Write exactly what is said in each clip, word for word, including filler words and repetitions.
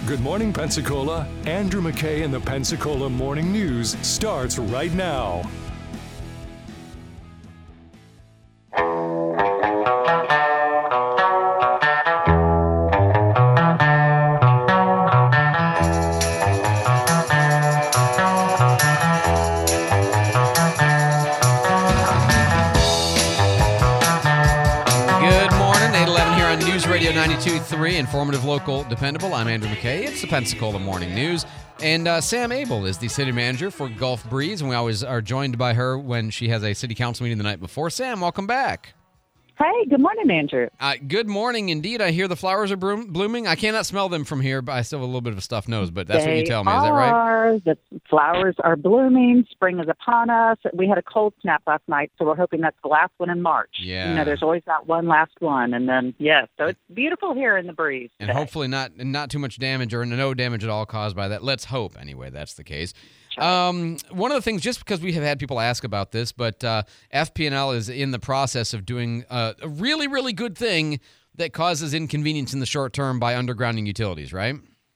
Good morning, Pensacola. Andrew McKay and the Pensacola Morning News starts right now. ninety-two point three, informative, local, dependable. I'm Andrew McKay. It's the Pensacola Morning News. And uh, Sam Abel is the city manager for Gulf Breeze, and we always are joined by her when she has a city council meeting the night before. Sam, welcome back. Hey, good morning, Andrew. Uh, good morning, indeed. I hear the flowers are bloom- blooming. I cannot smell them from here, but I still have a little bit of a stuffed nose, but that's they what you tell me. Are. Is that right? The flowers are blooming. Spring is upon us. We had a cold snap last night, so we're hoping that's the last one in March. Yeah. You know, there's always that one last one, and then, yes, so it's beautiful here in the breeze And today. hopefully not not too much damage or no damage at all caused by that. Let's hope, anyway, that's the case. Um, one of the things, just because we have had people ask about this, but uh, F P and L is in the process of doing uh, a really, really good thing that causes inconvenience in the short term by undergrounding utilities, right?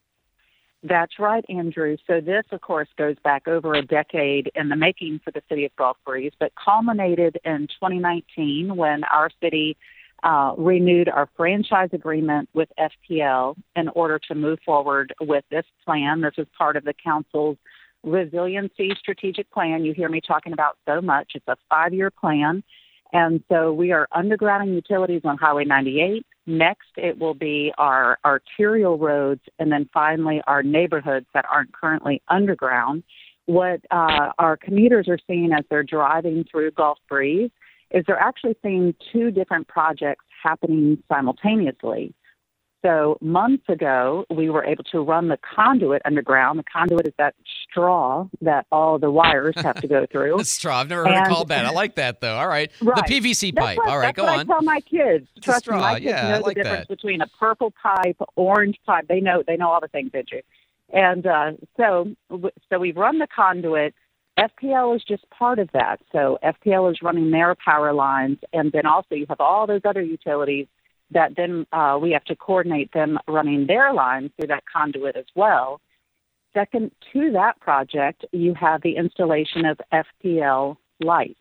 That's right, Andrew. So this, of course, goes back over a decade in the making for the city of Gulf Breeze, but culminated in twenty nineteen when our city uh, renewed our franchise agreement with F P L in order to move forward with this plan. This is part of the council's resiliency strategic plan you hear me talking about so much. It's a five-year plan. And so we are undergrounding utilities on Highway ninety-eight. Next, it will be our arterial roads, and then finally our neighborhoods that aren't currently underground. What uh, our commuters are seeing as they're driving through Gulf Breeze is they're actually seeing two different projects happening simultaneously. So months ago, we were able to run the conduit underground. The conduit is that straw that all the wires have to go through. The straw. I've never heard and, it called that. I like that, though. All right. right. The P V C that's pipe. What, all right, that's go what on. I tell my kids. It's Trust a straw. me, my kids yeah, know I like the difference that. between a purple pipe, orange pipe. They know they know all the things, did you? And uh, so, so we've run the conduit. F P L is just part of that. So F P L is running their power lines, and then also you have all those other utilities that then uh, we have to coordinate them running their lines through that conduit as well. Second to that project, you have the installation of F P L lights.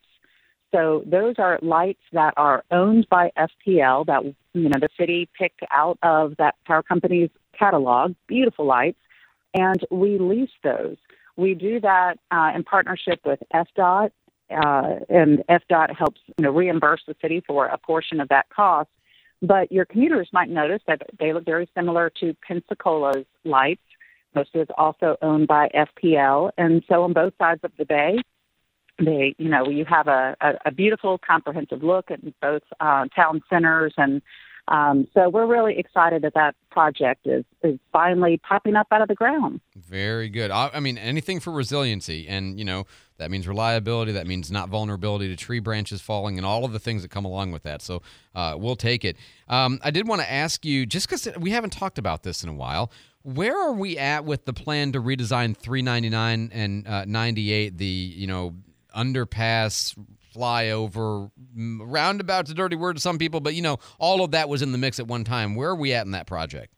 So those are lights that are owned by F P L that, you know, the city picked out of that power company's catalog, beautiful lights, and we lease those. We do that uh, in partnership with F D O T, uh, and F D O T helps, you know, reimburse the city for a portion of that cost. But your commuters might notice that they look very similar to Pensacola's lights. Most of it's also owned by F P L. And so on both sides of the bay, they, you know, you have a, a, a beautiful, comprehensive look at both uh, town centers. And um, so we're really excited that that project is, is finally popping up out of the ground. Very good. I, I mean, anything for resiliency. And, you know, that means reliability. That means not vulnerability to tree branches falling and all of the things that come along with that. So uh, we'll take it. Um, I did want to ask you, just because we haven't talked about this in a while, where are we at with the plan to redesign three ninety-nine and uh, ninety-eight, the, you know, underpass, flyover, roundabout's a dirty word to some people, but, you know, all of that was in the mix at one time. Where are we at in that project?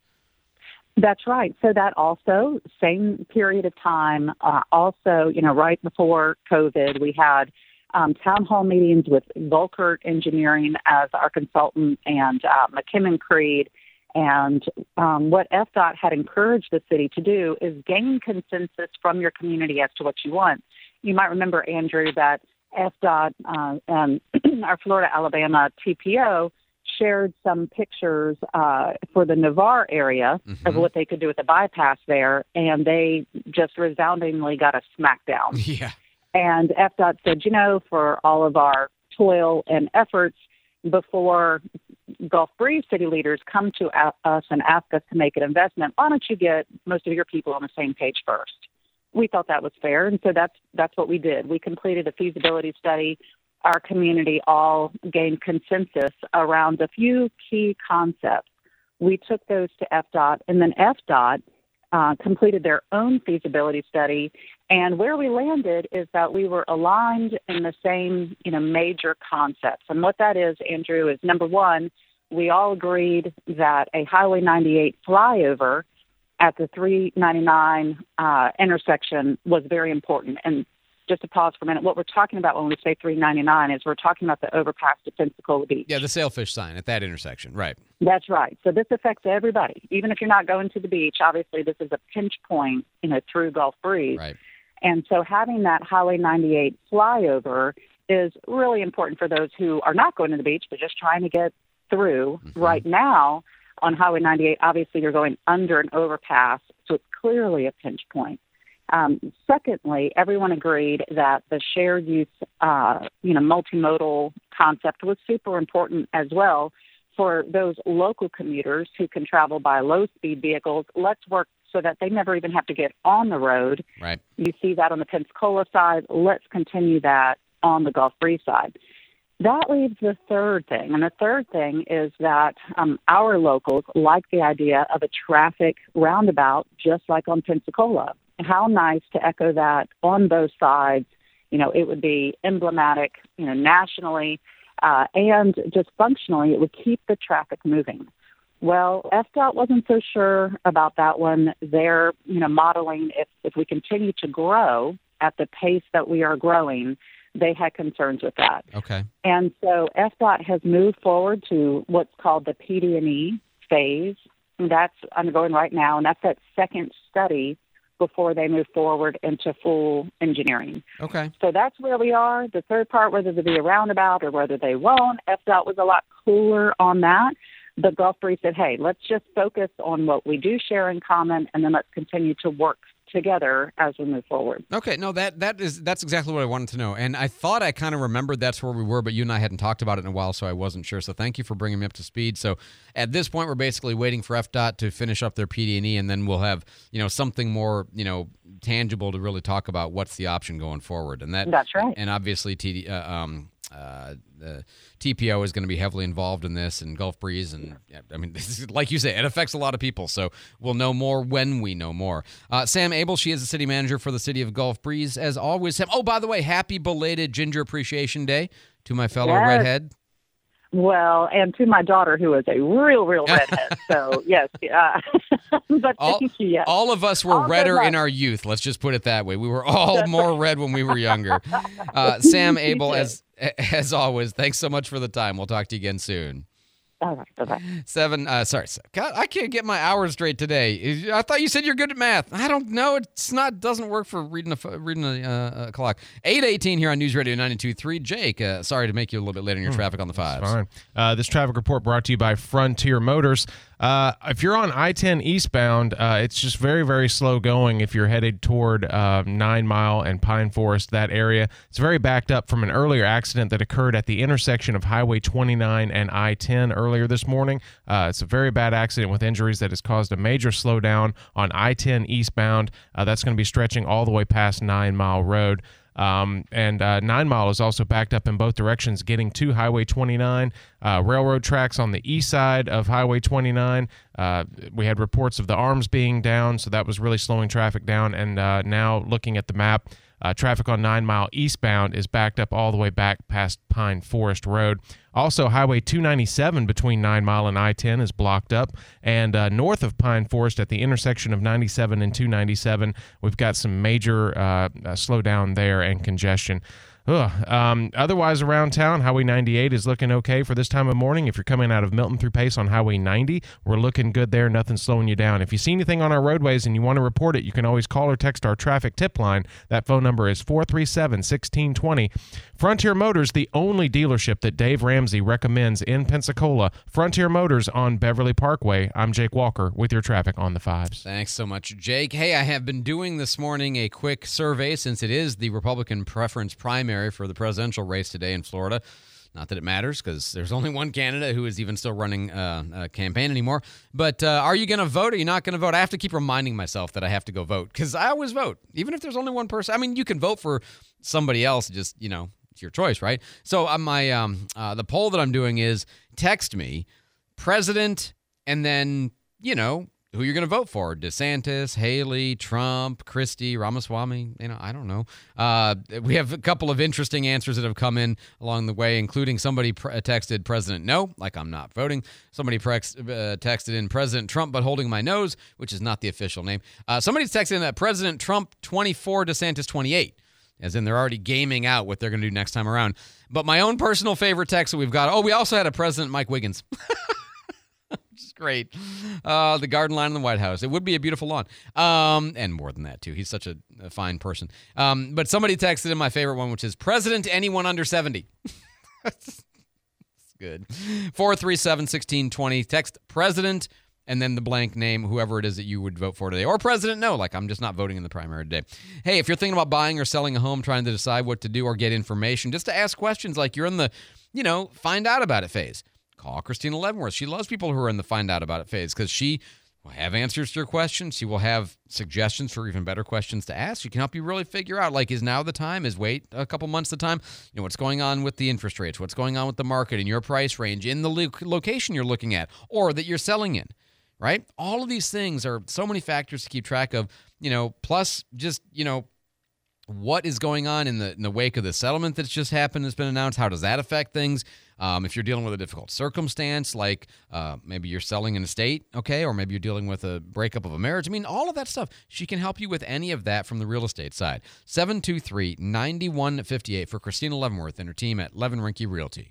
That's right. So that also, same period of time, uh, also, you know, right before COVID, we had um, town hall meetings with Volkert Engineering as our consultant and uh, McKinnon Creed. And um, what F D O T had encouraged the city to do is gain consensus from your community as to what you want. You might remember, Andrew, that F D O T uh, and our Florida Alabama T P O shared some pictures uh, for the Navarre area mm-hmm. of what they could do with the bypass there, and they just resoundingly got a smackdown. Yeah. And F D O T said, you know, for all of our toil and efforts before Gulf Breeze city leaders come to us and ask us to make an investment, why don't you get most of your people on the same page first? We thought that was fair, and so that's that's what we did. We completed a feasibility study. Our community all gained consensus around a few key concepts. We took those to F D O T, and then F D O T uh, completed their own feasibility study. And where we landed is that we were aligned in the same, you know, major concepts. And what that is, Andrew, is number one, we all agreed that a Highway ninety-eight flyover at the three ninety-nine uh, intersection was very important. And just to pause for a minute, what we're talking about when we say three ninety-nine is we're talking about the overpass to Pensacola Beach. Yeah, the sailfish sign at that intersection, right. That's right. So this affects everybody. Even if you're not going to the beach, obviously this is a pinch point, you know, through Gulf Breeze. Right. And so having that Highway ninety-eight flyover is really important for those who are not going to the beach, but just trying to get through. Mm-hmm. Right now on Highway ninety-eight, obviously you're going under an overpass, so it's clearly a pinch point. Um, secondly, everyone agreed that the shared use, uh, you know, multimodal concept was super important as well for those local commuters who can travel by low-speed vehicles. Let's work so that they never even have to get on the road. Right. You see that on the Pensacola side. Let's continue that on the Gulf Breeze side. That leaves the third thing, and the third thing is that um, our locals like the idea of a traffic roundabout just like on Pensacola. How nice to echo that on both sides. You know, it would be emblematic, you know, nationally, uh, and just functionally, it would keep the traffic moving. Well, F D O T wasn't so sure about that one. They're, you know, modeling if, if we continue to grow at the pace that we are growing, they had concerns with that. Okay. And so F D O T has moved forward to what's called the P D and E phase. And that's undergoing right now, and that's that second study before they move forward into full engineering. Okay. So that's where we are. The third part, whether there be a roundabout or whether they won't, F D O T was a lot cooler on that. But Gulf Breeze said, hey, let's just focus on what we do share in common, and then let's continue to work together as we move forward. Okay, no, that that is that's exactly what I wanted to know. And I thought I kind of remembered that's where we were, but you and I hadn't talked about it in a while, so I wasn't sure. So thank you for bringing me up to speed. So at this point, we're basically waiting for F D O T to finish up their P D and E, and then we'll have, you know, something more, you know, tangible to really talk about what's the option going forward. And that That's right. And obviously T D, uh, um, uh, the T P O is going to be heavily involved in this, and Gulf Breeze, and I mean, this is, like you say, it affects a lot of people. So we'll know more when we know more. Uh, Sam Abel, she is the city manager for the city of Gulf Breeze, as always. Sam, oh, by the way, happy belated Ginger Appreciation Day to my fellow yes. redhead. Well, and to my daughter, who is a real, real redhead. So, yes. Uh, but all, thank you, yes. all of us were all redder in our youth. Let's just put it that way. We were all more red when we were younger. Uh, Sam Abel, as as always, thanks so much for the time. We'll talk to you again soon. All right, bye-bye. Seven, uh, sorry, God, I can't get my hours straight today. I thought you said you're good at math. I don't know. It's not, doesn't work for reading a, reading a, uh, a clock. eight eighteen here on News Radio ninety-two point three. Jake, uh, sorry to make you a little bit late on your hmm, traffic on the fives. Fine. Uh, this traffic report brought to you by Frontier Motors. Uh, if you're on I ten eastbound, uh, it's just very, very slow going if you're headed toward uh, Nine Mile and Pine Forest, that area. It's very backed up from an earlier accident that occurred at the intersection of Highway twenty-nine and I ten earlier this morning. Uh, it's a very bad accident with injuries that has caused a major slowdown on I ten eastbound. Uh, that's going to be stretching all the way past Nine Mile Road. Um, and uh, Nine Mile is also backed up in both directions, getting to Highway twenty-nine. Uh, railroad tracks on the east side of Highway twenty-nine. Uh, we had reports of the arms being down, so that was really slowing traffic down. And uh, now looking at the map, uh, traffic on Nine Mile eastbound is backed up all the way back past Pine Forest Road. Also, Highway two ninety-seven between Nine Mile and I ten is blocked up. And uh, north of Pine Forest at the intersection of ninety-seven and two ninety-seven, we've got some major uh, uh, slowdown there and congestion. Ugh. Um, otherwise, around town, Highway ninety-eight is looking okay for this time of morning. If you're coming out of Milton through Pace on Highway ninety, we're looking good there. Nothing slowing you down. If you see anything on our roadways and you want to report it, you can always call or text our traffic tip line. That phone number is four three seven, one six two zero. Frontier Motors, the only dealership that Dave Ramsey recommends in Pensacola. Frontier Motors on Beverly Parkway. I'm Jake Walker with your traffic on the fives. Thanks so much, Jake. Hey, I have been doing this morning a quick survey since it is the Republican preference primary for the presidential race today in Florida. Not that it matters, because there's only one candidate who is even still running uh, a campaign anymore. But uh, are you going to vote? Are you not going to vote? I have to keep reminding myself that I have to go vote, because I always vote, even if there's only one person. I mean, you can vote for somebody else, just, you know, it's your choice, right? So uh, my um, uh, the poll that I'm doing is text me president and then, you know, who you're going to vote for. DeSantis, Haley, Trump, Christie, Ramaswamy. You know, I don't know. Uh, we have a couple of interesting answers that have come in along the way, including somebody pre- texted President No, like I'm not voting. Somebody prex- uh, texted in President Trump, but holding my nose, which is not the official name. Uh, somebody's texted in that President Trump twenty-four, DeSantis twenty-eight. As in they're already gaming out what they're going to do next time around. But my own personal favorite text that we've got, oh, we also had a President Mike Wiggins. Which is great. Uh, the garden lawn in the White House. It would be a beautiful lawn. Um, and more than that, too. He's such a, a fine person. Um, but somebody texted in my favorite one, which is President anyone under seventy. That's good. four three seven, one six two zero. Text President and then the blank name, whoever it is that you would vote for today. Or President No, like I'm just not voting in the primary today. Hey, if you're thinking about buying or selling a home, trying to decide what to do or get information, just to ask questions like you're in the, you know, find out about it phase. Call Christina Leavenworth. She loves people who are in the find out about it phase because she will have answers to your questions. She will have suggestions for even better questions to ask. She can help you really figure out, like, is now the time? Is wait a couple months the time? You know, what's going on with the interest rates? What's going on with the market and your price range in the lo- location you're looking at or that you're selling in, right? All of these things are so many factors to keep track of, you know, plus just, you know, what is going on in the in the wake of the settlement that's just happened, that's been announced? How does that affect things? Um, if you're dealing with a difficult circumstance, like uh, maybe you're selling an estate, okay, or maybe you're dealing with a breakup of a marriage. I mean, all of that stuff. She can help you with any of that from the real estate side. seven two three, nine one five eight for Christina Leavenworth and her team at Levin Rinke Realty.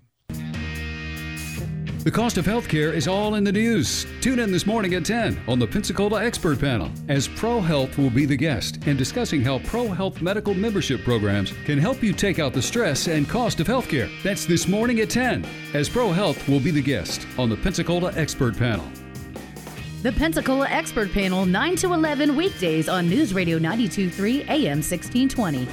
The cost of healthcare is all in the news. Tune in this morning at ten on the Pensacola Expert Panel, as ProHealth will be the guest and discussing how ProHealth medical membership programs can help you take out the stress and cost of healthcare. That's this morning at ten, as ProHealth will be the guest on the Pensacola Expert Panel. The Pensacola Expert Panel, nine to eleven weekdays on News Radio ninety-two point three A M sixteen twenty.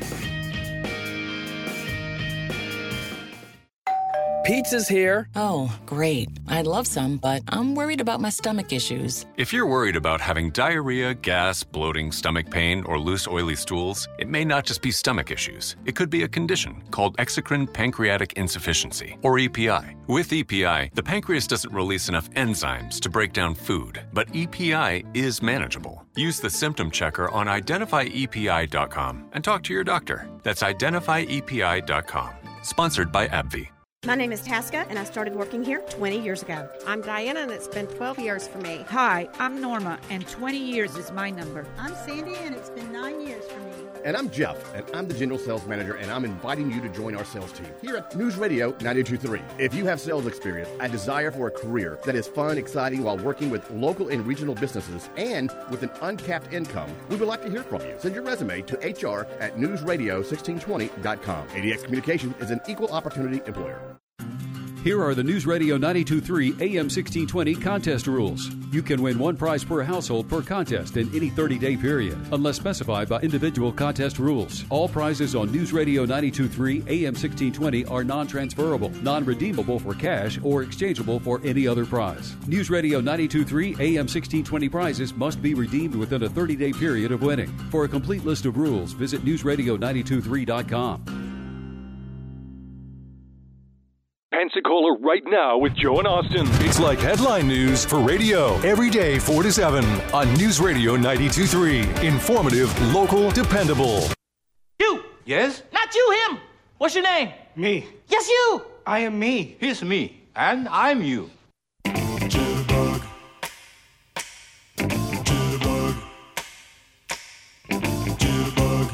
Pizza's here. Oh, great. I'd love some, but I'm worried about my stomach issues. If you're worried about having diarrhea, gas, bloating, stomach pain, or loose, oily stools, it may not just be stomach issues. It could be a condition called exocrine pancreatic insufficiency, or E P I. With E P I, the pancreas doesn't release enough enzymes to break down food, but E P I is manageable. Use the symptom checker on identify E P I dot com and talk to your doctor. That's identify E P I dot com. Sponsored by AbbVie. My name is Tasca, and I started working here twenty years ago. I'm Diana, and it's been twelve years for me. Hi, I'm Norma, and twenty years is my number. I'm Sandy, and it's been nine years for me. And I'm Jeff, and I'm the General Sales Manager, and I'm inviting you to join our sales team here at News Radio ninety-two point three. If you have sales experience, a desire for a career that is fun, exciting while working with local and regional businesses, and with an uncapped income, we would like to hear from you. Send your resume to H R at news radio sixteen twenty dot com. A D X Communication is an equal opportunity employer. Here are the News Radio ninety-two point three A M sixteen twenty contest rules. You can win one prize per household per contest in any thirty-day period, unless specified by individual contest rules. All prizes on News Radio ninety-two point three A M sixteen twenty are non-transferable, non-redeemable for cash, or exchangeable for any other prize. News Radio ninety-two point three A M sixteen twenty prizes must be redeemed within a thirty-day period of winning. For a complete list of rules, visit news radio ninety-two point three dot com. Pensacola right now with Joe and Austin. It's like headline news for radio. Every day, four to seven on News Radio ninety-two point three. Informative, local, dependable. You! Yes? Not you, him! What's your name? Me. Yes, you! I am me. He's me. And I'm you. Jitterbug. Jitterbug. Jitterbug.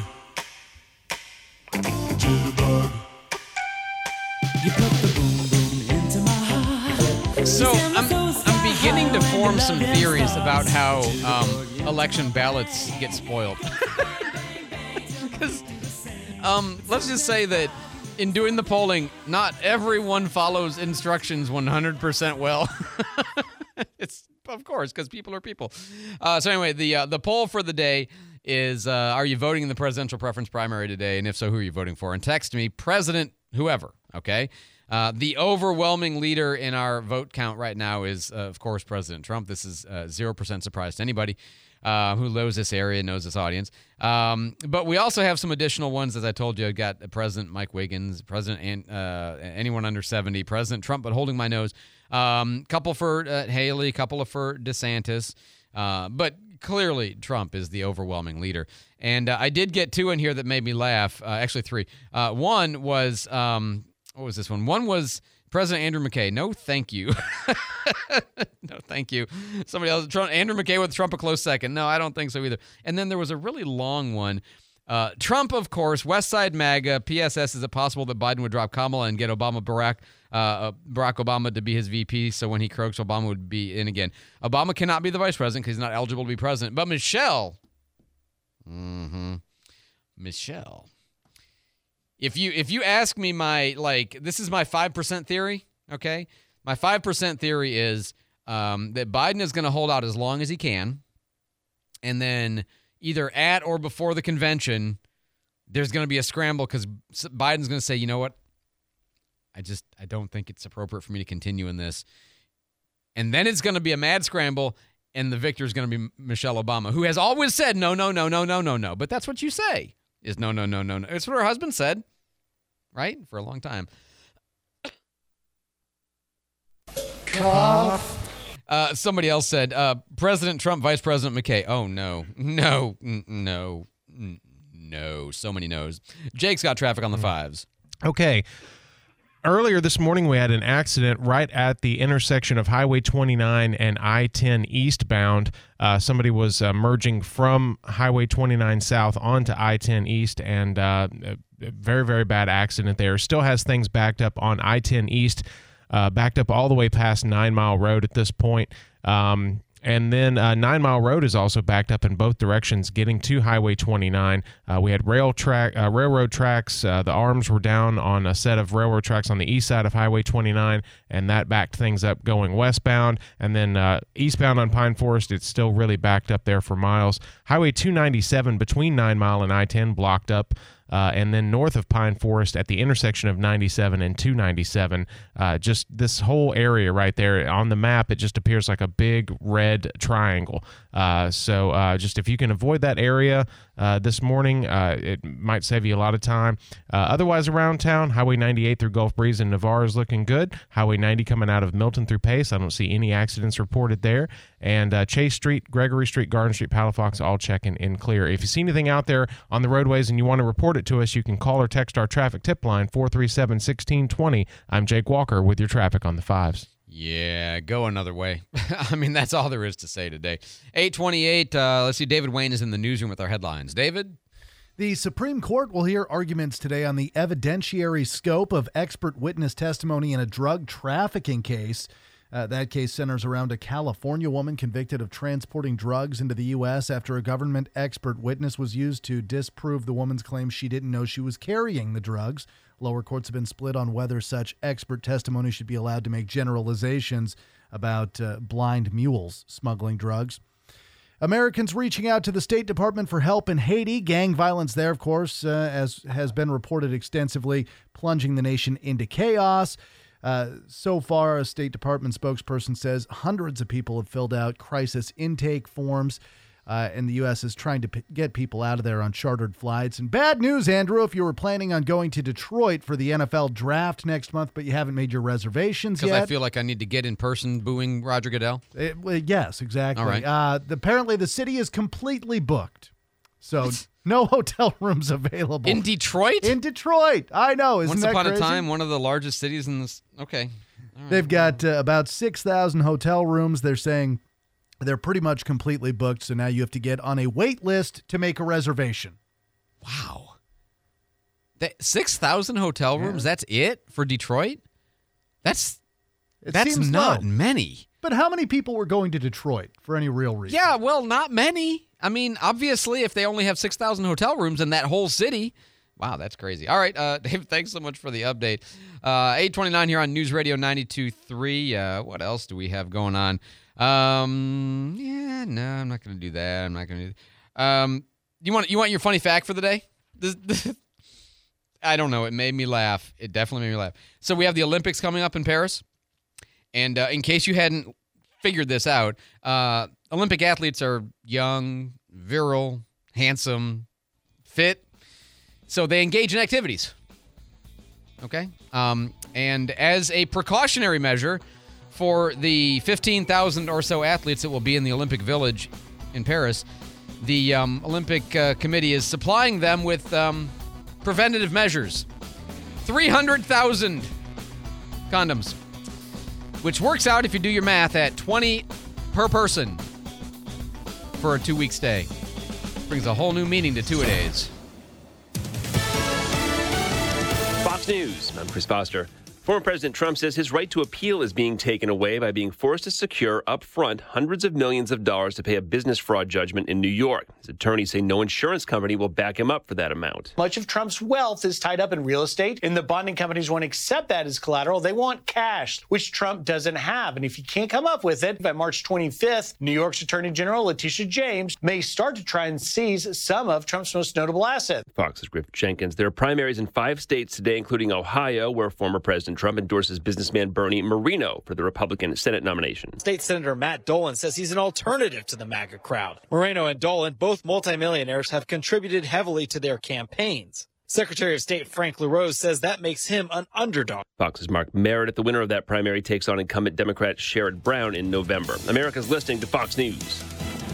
Jitterbug. You put the boom boom into my heart. So I'm, I'm beginning to form some theories about how um, election ballots get spoiled. Because um, let's just say that in doing the polling, not everyone follows instructions one hundred percent well. It's, of course, because people are people. Uh, so anyway, the uh, the poll for the day is, uh, are you voting in the presidential preference primary today? And if so, who are you voting for? And text me, President whoever, okay? Uh, the overwhelming leader in our vote count right now is, uh, of course, President Trump. This is uh, zero percent surprise to anybody uh, who knows this area, knows this audience. Um, but we also have some additional ones, as I told you. I've got President Mike Wiggins, President uh, anyone under seventy, President Trump, but holding my nose. Um, couple for uh, Haley, couple for DeSantis. Uh, but clearly, Trump is the overwhelming leader. And uh, I did get two in here that made me laugh. Uh, actually, three. Uh, one was, um, what was this one? One was President Andrew McKay. No, thank you. No, thank you. Somebody else. Trump, Andrew McKay with Trump a close second. No, I don't think so either. And then there was a really long one. Uh, Trump, of course, West Side MAGA, P S S, is it possible that Biden would drop Kamala and get Obama, Barack, uh, Barack Obama to be his V P, so when he croaks, Obama would be in again? Obama cannot be the vice president because he's not eligible to be president. But Michelle, mm-hmm, Michelle, if you if you ask me my, like, this is my five percent theory, okay? My five percent theory is um, that Biden is going to hold out as long as he can, and then either at or before the convention, there's going to be a scramble because Biden's going to say, you know what, I just, I don't think it's appropriate for me to continue in this. And then it's going to be a mad scramble, and the victor is going to be Michelle Obama, who has always said, no, no, no, no, no, no, no. But that's what you say, is no, no, no, no, no. It's what her husband said, right, for a long time. Cough. Uh, somebody else said, uh, President Trump, Vice President McKay. Oh, no. No. N- no. N- no. So many no's. Jake's got traffic on the fives. Okay. Earlier this morning, we had an accident right at the intersection of Highway twenty-nine and I ten eastbound. Uh, somebody was uh, merging from Highway twenty-nine south onto I ten east, and uh, a very, very bad accident there. Still has things backed up on I ten east. Uh, backed up all the way past Nine Mile Road at this point. Um, and then uh, Nine Mile Road is also backed up in both directions, getting to Highway twenty-nine. Uh, we had rail track, uh, railroad tracks. Uh, the arms were down on a set of railroad tracks on the east side of Highway twenty-nine, and that backed things up going westbound. And then uh, eastbound on Pine Forest, it's still really backed up there for miles. Highway two ninety-seven between Nine Mile and I ten blocked up. Uh, and then north of Pine Forest at the intersection of ninety-seven and two ninety-seven, uh, just this whole area right there on the map, it just appears like a big red triangle. Uh, so uh, just if you can avoid that area uh, this morning, uh, it might save you a lot of time. Uh, otherwise around town, Highway ninety-eight through Gulf Breeze and Navarre is looking good. Highway ninety coming out of Milton through Pace, I don't see any accidents reported there. And uh, Chase Street, Gregory Street, Garden Street, Palafox, all checking in clear. If you see anything out there on the roadways and you want to report it to us, you can call or text our traffic tip line, four three seven, one six two zero. I'm Jake Walker with your traffic on the fives. Yeah, go another way. I mean, that's all there is to say today. eight twenty-eight, uh, let's see, David Wayne is in the newsroom with our headlines. David? The Supreme Court will hear arguments today on the evidentiary scope of expert witness testimony in a drug trafficking case. Uh, that case centers around a California woman convicted of transporting drugs into the U S after a government expert witness was used to disprove the woman's claim she didn't know she was carrying the drugs. Lower courts have been split on whether such expert testimony should be allowed to make generalizations about uh, blind mules smuggling drugs. Americans reaching out to the State Department for help in Haiti. Gang violence there, of course, uh, as has been reported extensively, plunging the nation into chaos. Uh, so far, a State Department spokesperson says hundreds of people have filled out crisis intake forms, uh, and the U S is trying to p- get people out of there on chartered flights. And bad news, Andrew, if you were planning on going to Detroit for the N F L draft next month, but you haven't made your reservations yet. Because I feel like I need to get in person booing Roger Goodell? It, well, yes, exactly. All right. Uh, apparently, the city is completely booked. So no hotel rooms available. In Detroit? In Detroit. I know. Isn't Once that upon crazy? a time, one of the largest cities in this. Okay. All right. They've got uh, about six thousand hotel rooms. They're saying they're pretty much completely booked. So now you have to get on a wait list to make a reservation. Wow. That, six thousand hotel rooms? Yeah. That's it for Detroit? That's, it that's seems not low. many. But how many people were going to Detroit for any real reason? Yeah, well, not many. I mean, obviously, if they only have six thousand hotel rooms in that whole city, wow, that's crazy. All right, uh, Dave, thanks so much for the update. Uh, eight twenty-nine here on News Radio ninety-two point three. Uh, what else do we have going on? Um, yeah, no, I'm not going to do that. I'm not going to do that. Um, you want, you want your funny fact for the day? This, this, I don't know. It made me laugh. It definitely made me laugh. So we have the Olympics coming up in Paris. And uh, in case you hadn't figured this out, uh, Olympic athletes are young, virile, handsome, fit. So they engage in activities. Okay? Um, and as a precautionary measure for the fifteen thousand or so athletes that will be in the Olympic Village in Paris, the um, Olympic uh, Committee is supplying them with um, preventative measures. three hundred thousand condoms, which works out, if you do your math, at twenty per person for a two-week stay. Brings a whole new meaning to two-a-days. Fox News, I'm Chris Foster. Former President Trump says his right to appeal is being taken away by being forced to secure up front hundreds of millions of dollars to pay a business fraud judgment in New York. His attorneys say no insurance company will back him up for that amount. Much of Trump's wealth is tied up in real estate, and the bonding companies won't accept that as collateral. They want cash, which Trump doesn't have. And if he can't come up with it, by March twenty-fifth, New York's Attorney General Letitia James may start to try and seize some of Trump's most notable assets. Fox's Griff Jenkins. There are primaries in five states today, including Ohio, where former President Trump endorses businessman Bernie Moreno for the Republican Senate nomination. State Senator Matt Dolan says he's an alternative to the MAGA crowd. Moreno and Dolan, both multimillionaires, have contributed heavily to their campaigns. Secretary of State Frank LaRose says that makes him an underdog. Fox's Mark Meredith, the winner of that primary, takes on incumbent Democrat Sherrod Brown in November. America's listening to Fox News.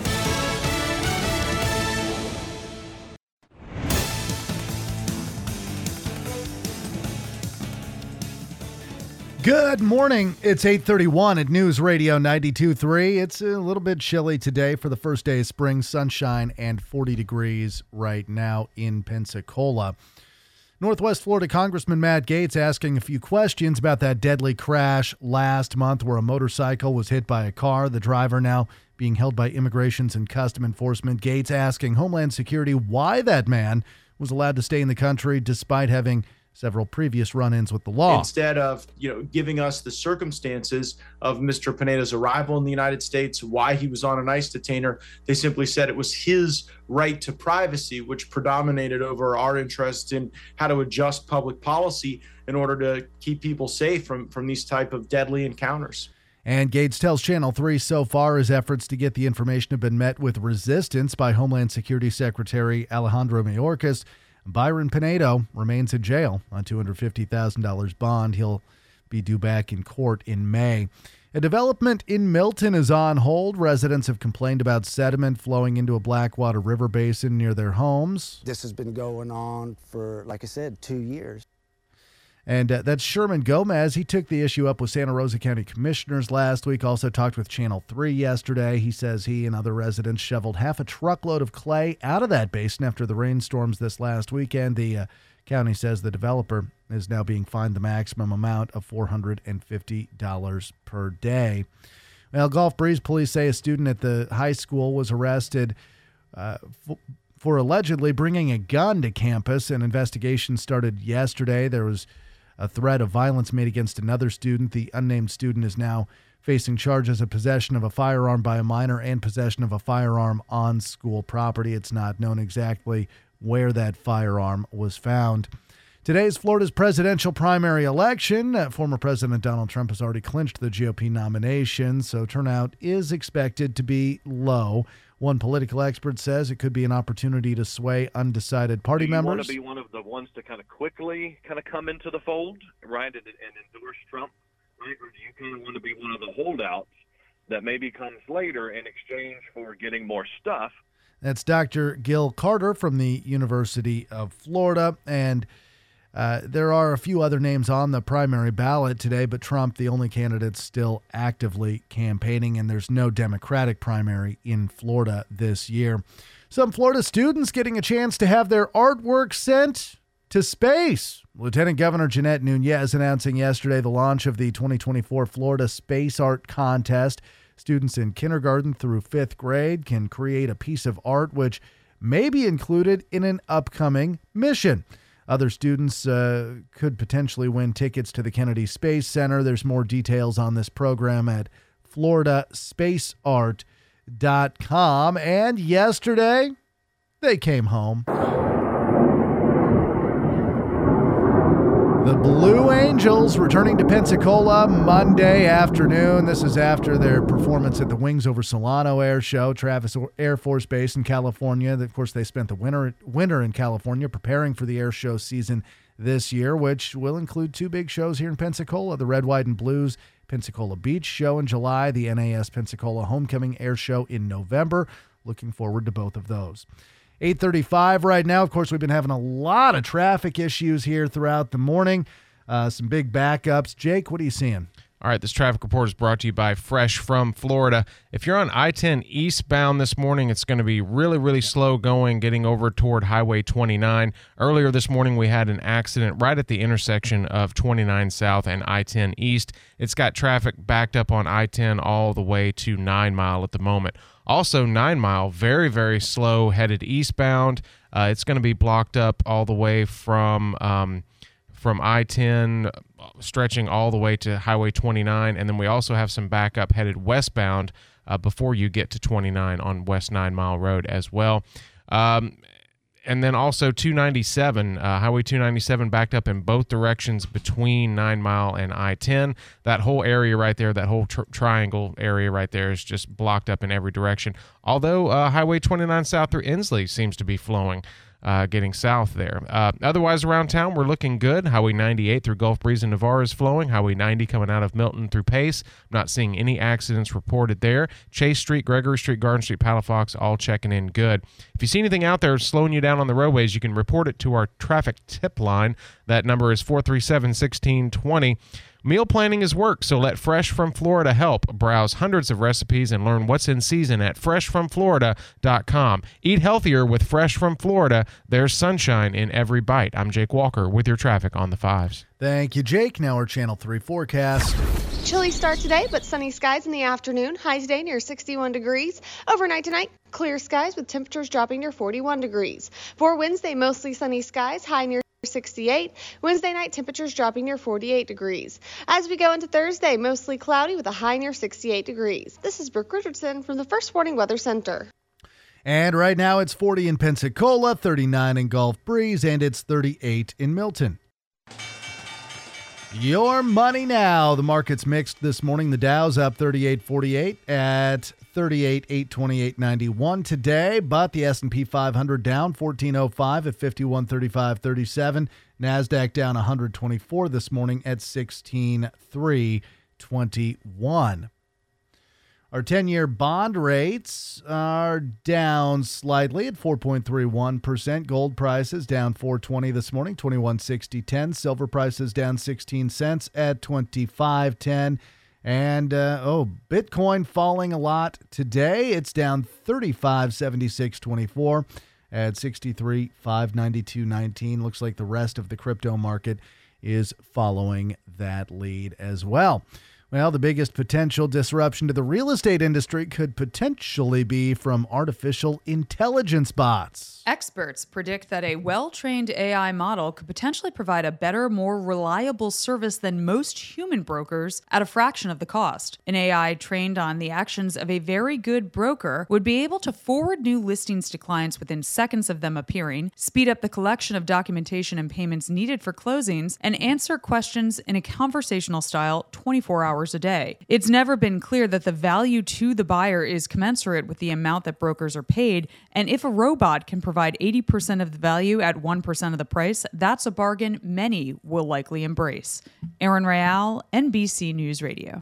Good morning. It's eight thirty-one at News Radio ninety-two point three. It's a little bit chilly today for the first day of spring. Sunshine and forty degrees right now in Pensacola. Northwest Florida Congressman Matt Gaetz asking a few questions about that deadly crash last month where a motorcycle was hit by a car. The driver now being held by Immigrations and Custom Enforcement. Gaetz asking Homeland Security why that man was allowed to stay in the country despite having several previous run-ins with the law. Instead of, you know, giving us the circumstances of Mister Pineda's arrival in the United States, why he was on an ICE detainer, they simply said it was his right to privacy, which predominated over our interest in how to adjust public policy in order to keep people safe from, from these type of deadly encounters. And Gaetz tells Channel three so far his efforts to get the information have been met with resistance by Homeland Security Secretary Alejandro Mayorkas. Byron Pinedo remains in jail on two hundred fifty thousand dollars bond. He'll be due back in court in May. A development in Milton is on hold. Residents have complained about sediment flowing into a Blackwater River basin near their homes. This has been going on for, like I said, two years. And uh, that's Sherman Gomez. He took the issue up with Santa Rosa County commissioners last week, also talked with Channel three yesterday. He says he and other residents shoveled half a truckload of clay out of that basin after the rainstorms this last weekend. The uh, county says the developer is now being fined the maximum amount of four hundred fifty dollars per day. Well, Gulf Breeze police say a student at the high school was arrested uh, f- for allegedly bringing a gun to campus. An investigation started yesterday. There was a threat of violence made against another student. The unnamed student is now facing charges of possession of a firearm by a minor and possession of a firearm on school property. It's not known exactly where that firearm was found. Today is Florida's presidential primary election. Uh, former President Donald Trump has already clinched the G O P nomination, so turnout is expected to be low. One political expert says it could be an opportunity to sway undecided party Do you members. Want to be one of the ones to kind of quickly kind of come into the fold, right, and, and endorse Trump, right? Or do you kind of want to be one of the holdouts that maybe comes later in exchange for getting more stuff? That's Doctor Gil Carter from the University of Florida, and Uh, there are a few other names on the primary ballot today, but Trump, the only candidate still actively campaigning, and there's no Democratic primary in Florida this year. Some Florida students getting a chance to have their artwork sent to space. Lieutenant Governor Jeanette Nunez announcing yesterday the launch of the twenty twenty-four Florida Space Art Contest. Students in kindergarten through fifth grade can create a piece of art which may be included in an upcoming mission. Other students uh, could potentially win tickets to the Kennedy Space Center. There's more details on this program at florida space art dot com. And yesterday, they came home. The Blue Angels returning to Pensacola Monday afternoon. This is after their performance at the Wings Over Solano Air Show, Travis Air Force Base in California. Of course, they spent the winter, winter in California preparing for the air show season this year, which will include two big shows here in Pensacola, the Red, White, and Blues Pensacola Beach Show in July, the N A S Pensacola Homecoming Air Show in November. Looking forward to both of those. eight thirty-five right now. Of course, we've been having a lot of traffic issues here throughout the morning. Uh, some big backups. Jake, what are you seeing? All right, this traffic report is brought to you by Fresh from Florida. If you're on I ten eastbound this morning, it's going to be really, really slow going, getting over toward Highway twenty-nine. Earlier this morning, we had an accident right at the intersection of twenty-nine South and I ten East. It's got traffic backed up on I ten all the way to nine Mile at the moment. Also, nine Mile, very, very slow, headed eastbound. Uh, it's going to be blocked up all the way from... Um, from I ten stretching all the way to Highway twenty-nine, and then we also have some backup headed westbound uh, before you get to twenty-nine on West nine Mile Road as well. Um, and then also two ninety-seven, uh, Highway two ninety-seven backed up in both directions between nine Mile and I ten. That whole area right there, that whole tr- triangle area right there is just blocked up in every direction. Although uh, Highway twenty-nine South through Inslee seems to be flowing. Uh, getting south there. Uh, otherwise, around town, we're looking good. Highway ninety-eight through Gulf Breeze and Navarre is flowing. Highway ninety coming out of Milton through Pace. I'm not seeing any accidents reported there. Chase Street, Gregory Street, Garden Street, Palafox, all checking in good. If you see anything out there slowing you down on the roadways, you can report it to our traffic tip line. That number is four three seven, one six two zero. Meal planning is work, so let Fresh from Florida help. Browse hundreds of recipes and learn what's in season at fresh from florida dot com. Eat healthier with Fresh from Florida. There's sunshine in every bite. I'm Jake Walker with your traffic on the fives. Thank you, Jake. Now our Channel three forecast. Chilly start today, but sunny skies in the afternoon. High today near sixty-one degrees. Overnight tonight, clear skies with temperatures dropping near forty-one degrees. For Wednesday, mostly sunny skies. High near sixty-eight. Wednesday night, temperatures dropping near forty-eight degrees. As we go into Thursday, mostly cloudy with a high near sixty-eight degrees. This is Brooke Richardson from the First Warning Weather Center. And right now it's forty in Pensacola, thirty-nine in Gulf Breeze, and it's thirty-eight in Milton. Your money now. The market's mixed this morning. The Dow's up thirty-eight forty-eight at thirty-eight eight twenty-eight ninety-one today, but the S and P five hundred down fourteen oh five at fifty-one thirty-five thirty-seven. NASDAQ down one hundred twenty-four this morning at sixteen three twenty-one. Our ten-year bond rates are down slightly at four point three one percent. Gold prices down four twenty this morning, twenty-one sixty ten. Silver prices down sixteen cents at twenty-five ten. And, uh, oh, Bitcoin falling a lot today. It's down thirty-five seventy-six twenty-four at sixty-three five ninety-two nineteen. Looks like the rest of the crypto market is following that lead as well. Well, the biggest potential disruption to the real estate industry could potentially be from artificial intelligence bots. Experts predict that a well-trained A I model could potentially provide a better, more reliable service than most human brokers at a fraction of the cost. An A I trained on the actions of a very good broker would be able to forward new listings to clients within seconds of them appearing, speed up the collection of documentation and payments needed for closings, and answer questions in a conversational style twenty-four hours a day. It's never been clear that the value to the buyer is commensurate with the amount that brokers are paid, and if a robot can provide eighty percent of the value at one percent of the price, that's a bargain many will likely embrace. Aaron Real, N B C News Radio.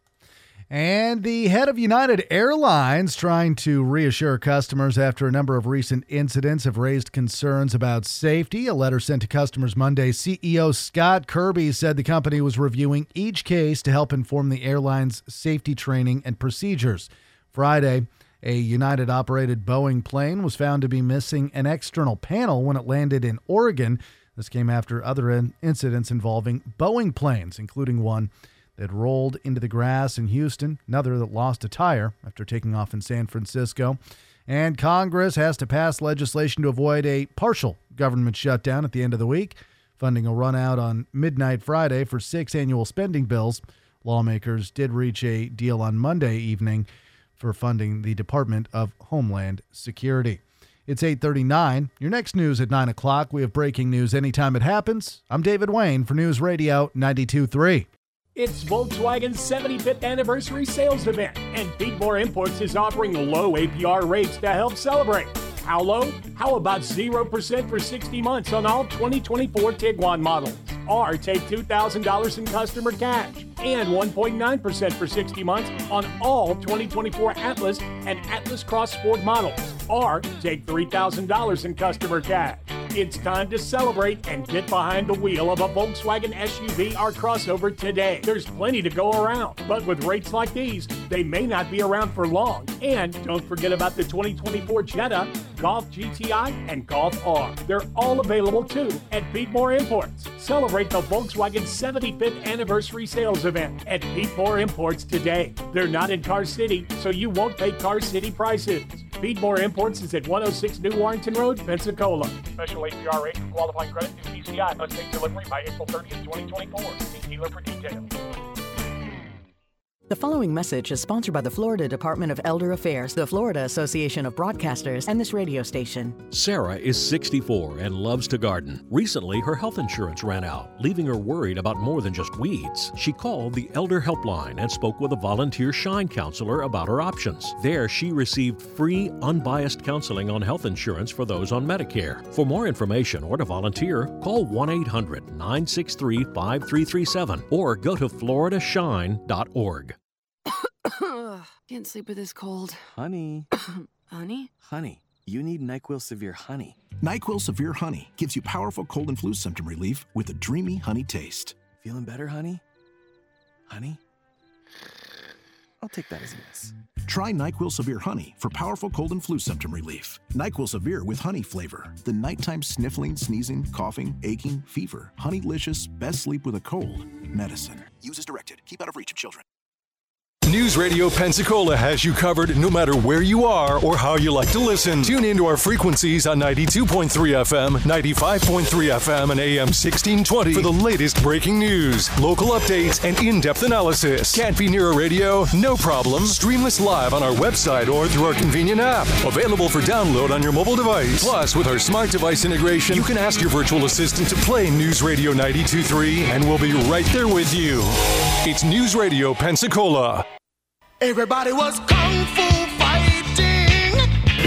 And the head of United Airlines, trying to reassure customers after a number of recent incidents have raised concerns about safety. A letter sent to customers Monday, C E O Scott Kirby said the company was reviewing each case to help inform the airline's safety training and procedures. Friday, a United-operated Boeing plane was found to be missing an external panel when it landed in Oregon. This came after other in- incidents involving Boeing planes, including one that rolled into the grass in Houston, another that lost a tire after taking off in San Francisco. And Congress has to pass legislation to avoid a partial government shutdown at the end of the week. Funding will run out on midnight Friday for six annual spending bills. Lawmakers did reach a deal on Monday evening for funding the Department of Homeland Security. It's eight thirty-nine. Your next news at nine o'clock. We have breaking news anytime it happens. I'm David Wayne for News Radio ninety-two point three. It's Volkswagen's seventy-fifth anniversary sales event, and Peatmore Imports is offering low A P R rates to help celebrate. How low? How about zero percent for sixty months on all twenty twenty-four Tiguan models? or take two thousand dollars in customer cash and one point nine percent for sixty months on all twenty twenty-four Atlas and Atlas Cross Sport models, or take three thousand dollars in customer cash. It's time to celebrate and get behind the wheel of a Volkswagen S U V or crossover today. There's plenty to go around, but with rates like these, they may not be around for long. And don't forget about the twenty twenty-four Jetta, Golf G T I, and Golf R. They're all available too at Pete Moore Imports. Celebrate the Volkswagen seventy-fifth anniversary sales event at Pete Moore Imports today. They're not in Car City, so you won't pay Car City prices. Pete Moore Imports is at one oh six New Warrington Road, Pensacola. Special A P R rate for qualifying credit through P C I. Must take delivery by April thirtieth, twenty twenty-four. See dealer for details. The following message is sponsored by the Florida Department of Elder Affairs, the Florida Association of Broadcasters, and this radio station. Sarah is sixty-four and loves to garden. Recently, her health insurance ran out, leaving her worried about more than just weeds. She called the Elder Helpline and spoke with a volunteer Shine counselor about her options. There, she received free, unbiased counseling on health insurance for those on Medicare. For more information or to volunteer, call one eight hundred nine six three five three three seven or go to florida shine dot org. Can't sleep with this cold. Honey. Honey? Honey, you need NyQuil Severe Honey. NyQuil Severe Honey gives you powerful cold and flu symptom relief with a dreamy honey taste. Feeling better, honey? Honey? I'll take that as a yes. Try NyQuil Severe Honey for powerful cold and flu symptom relief. NyQuil Severe with honey flavor. The nighttime sniffling, sneezing, coughing, aching, fever. Honeylicious, best sleep with a cold. Medicine. Use as directed. Keep out of reach of children. News Radio Pensacola has you covered no matter where you are or how you like to listen. Tune into our frequencies on ninety-two point three F M, ninety-five point three F M, and A M sixteen twenty for the latest breaking news, local updates, and in-depth analysis. Can't be near a radio? No problem. Stream us live on our website or through our convenient app. Available for download on your mobile device. Plus, with our smart device integration, you can ask your virtual assistant to play News Radio ninety-two point three, and we'll be right there with you. It's News Radio Pensacola. Everybody was kung fu fighting.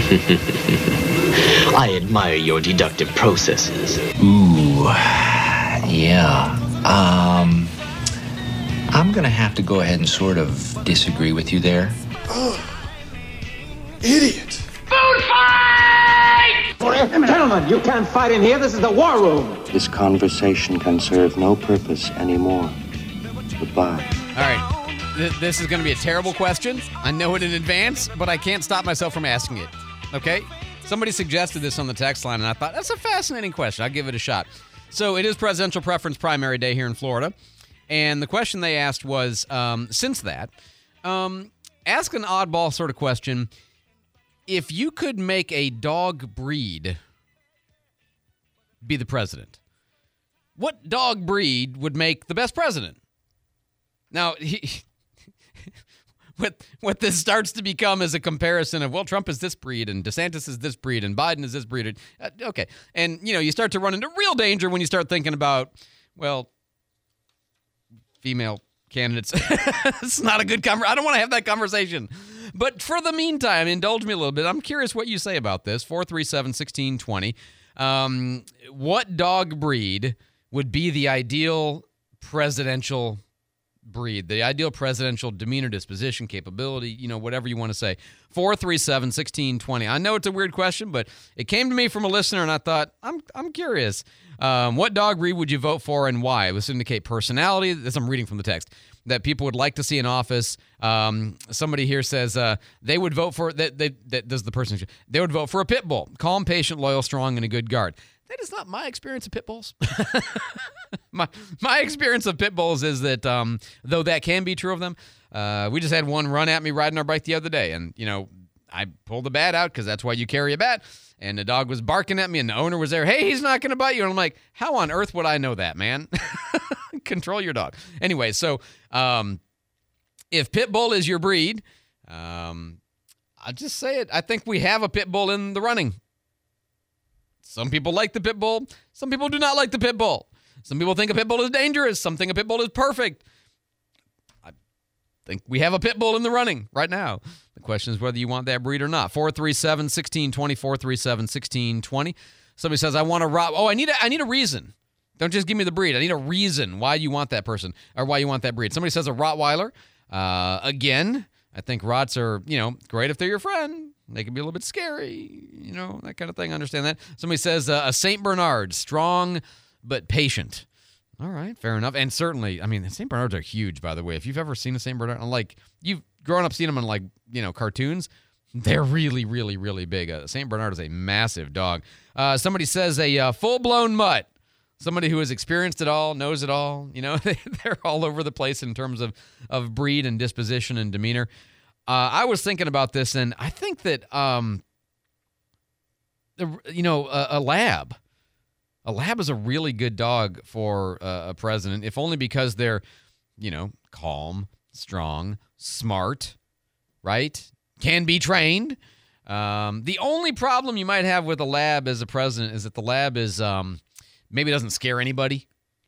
I admire your deductive processes. Ooh, yeah. Um, I'm gonna have to go ahead and sort of disagree with you there. Oh, idiot. Food fight! Gentlemen, you can't fight in here. This is the war room. This conversation can serve no purpose anymore. Goodbye. All right. This is going to be a terrible question. I know it in advance, but I can't stop myself from asking it. Okay? Somebody suggested this on the text line, and I thought, that's a fascinating question. I'll give it a shot. So it is presidential preference primary day here in Florida. And the question they asked was, um, since that, um, ask an oddball sort of question. If you could make a dog breed be the president, what dog breed would make the best president? Now, he... What what this starts to become is a comparison of, well, Trump is this breed and DeSantis is this breed and Biden is this breed. Uh, okay. And, you know, you start to run into real danger when you start thinking about, well, female candidates. It's not a good conversation. I don't want to have that conversation. But for the meantime, indulge me a little bit. I'm curious what you say about this. four three seven, one six two zero. Um, what dog breed would be the ideal presidential breed, the ideal presidential demeanor, disposition, capability, you know, whatever you want to say? four three seven, one six two zero. I know it's a weird question, but it came to me from a listener, and I thought, I'm I'm curious. Um, what dog breed would you vote for and why? It was to indicate personality. This I'm reading from the text. That people would like to see in office. Um, somebody here says uh, they would vote for, that they, that does the person, they would vote for a pit bull. Calm, patient, loyal, strong, and a good guard. That is not my experience of pit bulls. my my experience of pit bulls is that, um, though that can be true of them, uh, we just had one run at me riding our bike the other day. And, you know, I pulled the bat out because that's why you carry a bat. And the dog was barking at me, and the owner was there. Hey, he's not going to bite you. And I'm like, how on earth would I know that, man? Control your dog. Anyway, so um, if pit bull is your breed, um, I'll just say it. I think we have a pit bull in the running. Some people like the pit bull. Some people do not like the pit bull. Some people think a pit bull is dangerous. Some think a pit bull is perfect. I think we have a pit bull in the running right now. The question is whether you want that breed or not. four three seven, one six two zero, four three seven, one six two zero. Somebody says, I want to rob. Oh, I need a, I need a reason Don't just give me the breed. I need a reason why you want that person or why you want that breed. Somebody says a Rottweiler. Uh, again, I think Rotts are, you know, great if they're your friend. They can be a little bit scary, you know, that kind of thing. I understand that. Somebody says uh, a Saint Bernard, strong but patient. All right, fair enough. And certainly, I mean, Saint Bernards are huge, by the way. If you've ever seen a Saint Bernard, like you've grown up seeing them in like, you know, cartoons, they're really, really, really big. A Saint Bernard is a massive dog. Uh, somebody says a uh, full-blown mutt. Somebody who has experienced it all, knows it all. You know, they're all over the place in terms of, of breed and disposition and demeanor. Uh, I was thinking about this, and I think that, um, the, you know, a, a lab, a lab is a really good dog for uh, a president, if only because they're, you know, calm, strong, smart, right? Can be trained. Um, the only problem you might have with a lab as a president is that the lab is um, maybe doesn't scare anybody.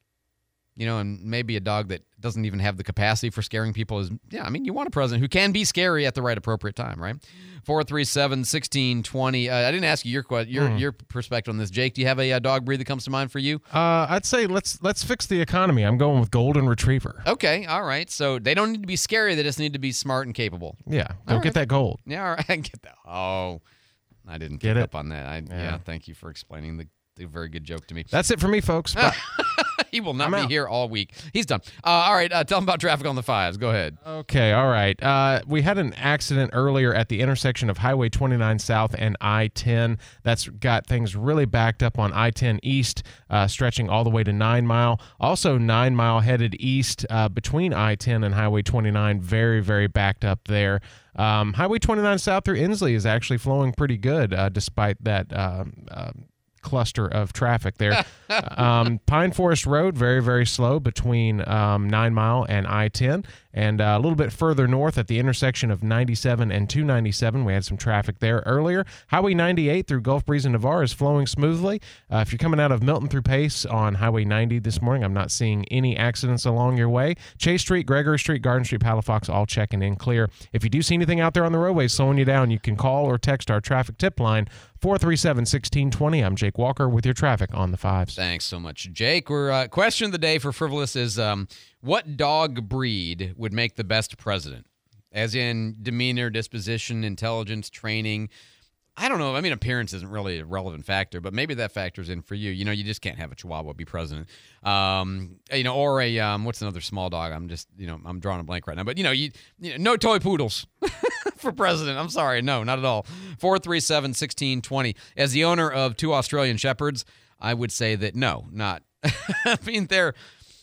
You know, and maybe a dog that doesn't even have the capacity for scaring people is, yeah, I mean, you want a president who can be scary at the right appropriate time, right? four three seven, one six two zero. Uh, I didn't ask you your your Hmm. your perspective on this. Jake, do you have a, uh dog breed that comes to mind for you? Uh, I'd say let's let's fix the economy. I'm going with Golden Retriever. Okay, all right. So they don't need to be scary. They just need to be smart and capable. Yeah, go All get right. that gold. Yeah, all right. Get that. Oh, I didn't Get pick it? up on that. I, yeah. Yeah. thank you for explaining the, the very good joke to me. That's it for me, folks. Bye. He will not I'm be out. here all week. He's done. Uh, all right, uh, tell him about traffic on the fives. Go ahead. Okay, all right. Uh, we had an accident earlier at the intersection of Highway twenty-nine South and I ten. That's got things really backed up on I ten East, uh, stretching all the way to Nine Mile. Also, Nine Mile headed east uh, between I ten and Highway twenty-nine. Very, very backed up there. Um, Highway twenty-nine South through Inslee is actually flowing pretty good, uh, despite that um, uh, cluster of traffic there. um, Pine Forest Road, very, very slow between um, Nine Mile and I ten. And uh, a little bit further north at the intersection of ninety-seven and two ninety-seven, we had some traffic there earlier. Highway ninety-eight through Gulf Breeze and Navarre is flowing smoothly. Uh, if you're coming out of Milton through Pace on Highway ninety this morning, I'm not seeing any accidents along your way. Chase Street, Gregory Street, Garden Street, Palafox, all checking in clear. If you do see anything out there on the roadway slowing you down, you can call or text our traffic tip line, four three seven, one six two zero. I'm Jake Walker with your traffic on the fives. Thanks so much, Jake. We're uh, question of the day for Frivolous is um, what dog breed would make the best president? As in demeanor, disposition, intelligence, training. I don't know. I mean, appearance isn't really a relevant factor, but maybe that factors in for you. You know, you just can't have a Chihuahua be president. Um, you know, or a um, what's another small dog? I'm just, you know, I'm drawing a blank right now. But you know, you, you know, no toy poodles for president. I'm sorry, no, not at all. Four three seven, one six two zero. As the owner of two Australian Shepherds, I would say that no, not. I mean, they're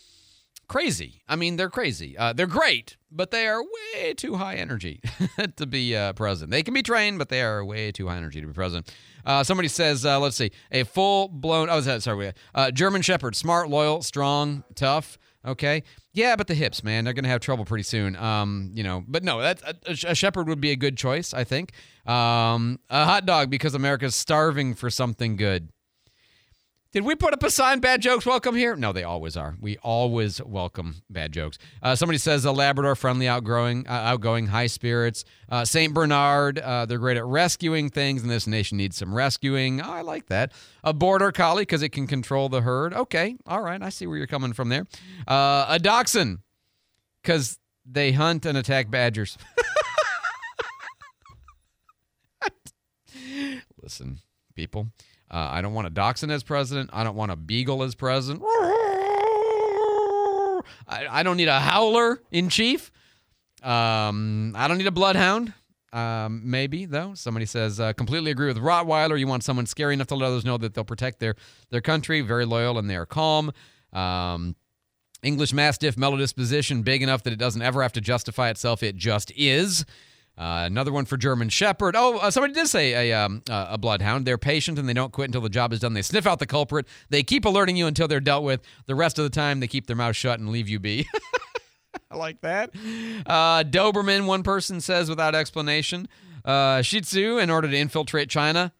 crazy. I mean, they're crazy. Uh, they're great, but they are way too high energy to be uh, president. They can be trained, but they are way too high energy to be president. Uh, somebody says, uh, let's see, a full-blown, oh, sorry, uh, German Shepherd, smart, loyal, strong, tough. Okay. Yeah, but the hips, man, they're going to have trouble pretty soon. Um, you know, but no, that a, a shepherd would be a good choice, I think. Um, a hot dog because America's starving for something good. Did we put up a sign, bad jokes welcome here? No, they always are. We always welcome bad jokes. Uh, somebody says a Labrador, friendly, outgrowing, uh, outgoing, high spirits. Uh, Saint Bernard, uh, they're great at rescuing things, and this nation needs some rescuing. Oh, I like that. A Border Collie, because it can control the herd. Okay, all right, I see where you're coming from there. Uh, a Dachshund, because they hunt and attack badgers. Listen, people. Uh, I don't want a Dachshund as president. I don't want a Beagle as president. I, I don't need a Howler in chief. Um, I don't need a Bloodhound. Um, maybe, though. Somebody says, uh, completely agree with Rottweiler. You want someone scary enough to let others know that they'll protect their, their country. Very loyal and they are calm. Um, English Mastiff, mellow disposition, big enough that it doesn't ever have to justify itself. It just is. Uh, another one for German Shepherd. Oh, uh, somebody did say a, um, uh, a Bloodhound. They're patient and they don't quit until the job is done. They sniff out the culprit. They keep alerting you until they're dealt with. The rest of the time, they keep their mouth shut and leave you be. I like that. Uh, Doberman, one person says without explanation. Uh, Shih Tzu, in order to infiltrate China.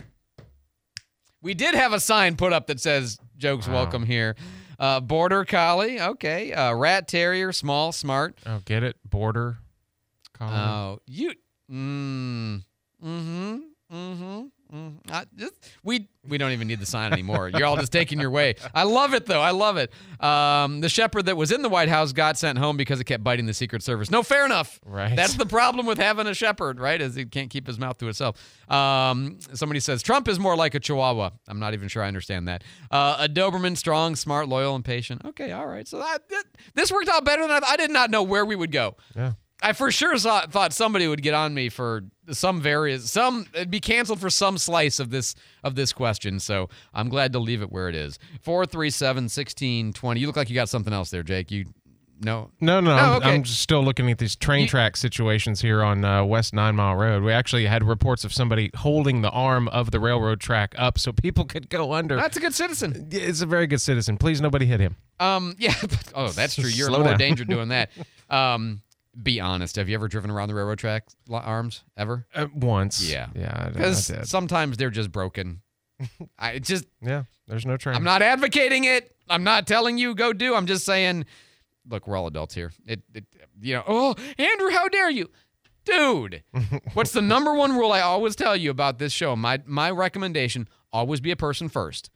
We did have a sign put up that says, jokes Wow. welcome here. Uh, Border Collie, okay. Uh, Rat Terrier, small, smart. Oh, get it? Border Collie. Oh, you. Mm, mm-hmm. Mm-hmm. Mm, I, just, we we don't even need the sign anymore. You're all just taking your way. I love it, though. I love it. Um, the shepherd that was in the White House got sent home because it kept biting the Secret Service. No, fair enough. Right. That's the problem with having a shepherd, right, is he can't keep his mouth to himself. Um, somebody says, Trump is more like a chihuahua. I'm not even sure I understand that. Uh, a Doberman, strong, smart, loyal, and patient. Okay, all right. So that, that, this worked out better than I thought. I did not know where we would go. Yeah. I for sure saw, thought somebody would get on me for some various, some it'd be canceled for some slice of this of this question. So I'm glad to leave it where it is. four three seven, one six two zero. You look like you got something else there, Jake. You no, no, no. Oh, I'm, okay. I'm just still looking at these train You- track situations here on uh, West Nine Mile Road. We actually had reports of somebody holding the arm of the railroad track up so people could go under. That's a good citizen. It's a very good citizen. Please, nobody hit him. Um, yeah. Oh, that's true. You're in Slow more down. danger doing that. Um, be honest. Have you ever driven around the railroad track li- arms ever? Uh, once. Yeah. Yeah. I- I Because did. sometimes they're just broken. I just. Yeah. There's no train. I'm not advocating it. I'm not telling you go do. I'm just saying, look, we're all adults here. It, it you know, oh, Andrew, how dare you? Dude, what's the number one rule I always tell you about this show? My my recommendation, always be a person first.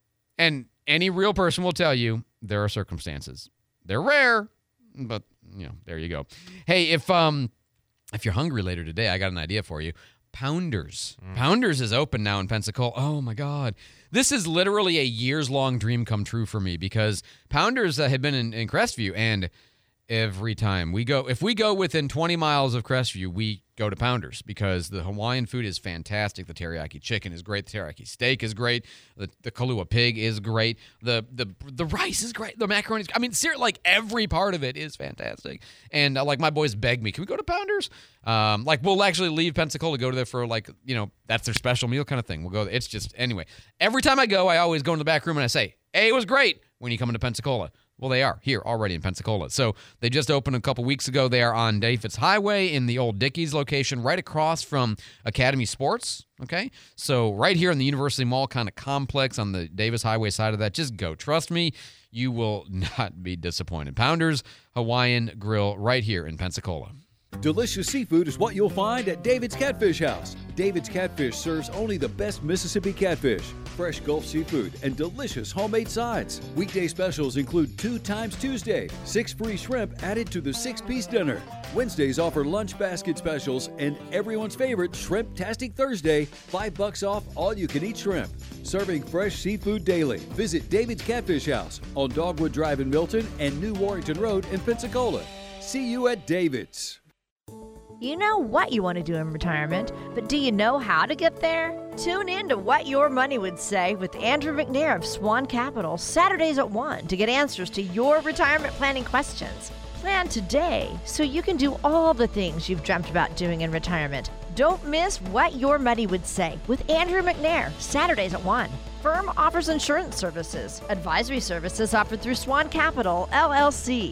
And any real person will tell you there are circumstances. They're rare, but you know, there you go. Hey, if um if you're hungry later today, I got an idea for you. Pounders. Mm. Pounders is open now in Pensacola. Oh my God. This is literally a years-long dream come true for me because Pounders uh, had been in, in Crestview, and every time we go, if we go within twenty miles of Crestview, we go to Pounders because the Hawaiian food is fantastic. The teriyaki chicken is great. The teriyaki steak is great. The, the Kahlua pig is great. The the the rice is great. The macaroni is, I mean, ser- like every part of it is fantastic. And uh, like my boys beg me, can we go to Pounders? Um, like we'll actually leave Pensacola, go to there for like, you know, that's their special meal kind of thing. We'll go. It's just, anyway, every time I go, I always go in the back room and I say, hey, it was great when you come into Pensacola. Well, they are here already in Pensacola. So they just opened a couple weeks ago. They are on Davis Highway in the old Dickies location, right across from Academy Sports. Okay, so right here in the University Mall kind of complex on the Davis Highway side of that. Just go. Trust me, you will not be disappointed. Pounders Hawaiian Grill right here in Pensacola. Delicious seafood is what you'll find at David's Catfish House. David's Catfish serves only the best Mississippi catfish, fresh Gulf seafood, and delicious homemade sides. Weekday specials include two times Tuesday, six free shrimp added to the six-piece dinner. Wednesdays offer lunch basket specials, and everyone's favorite Shrimp-tastic Thursday, five bucks off all-you-can-eat shrimp. Serving fresh seafood daily. Visit David's Catfish House on Dogwood Drive in Milton and New Warrington Road in Pensacola. See you at David's. You know what you want to do in retirement, but do you know how to get there? Tune in to What Your Money Would Say with Andrew McNair of Swan Capital, Saturdays at one, to get answers to your retirement planning questions. Plan today so you can do all the things you've dreamt about doing in retirement. Don't miss What Your Money Would Say with Andrew McNair, Saturdays at one. Firm offers insurance services. Advisory services offered through Swan Capital, L L C.